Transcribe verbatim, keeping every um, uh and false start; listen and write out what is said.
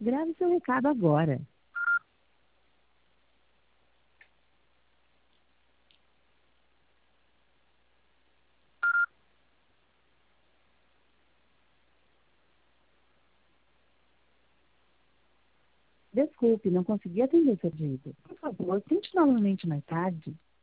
Grave seu recado agora. Desculpe, não consegui atender seu pedido. Por favor, tente novamente mais tarde.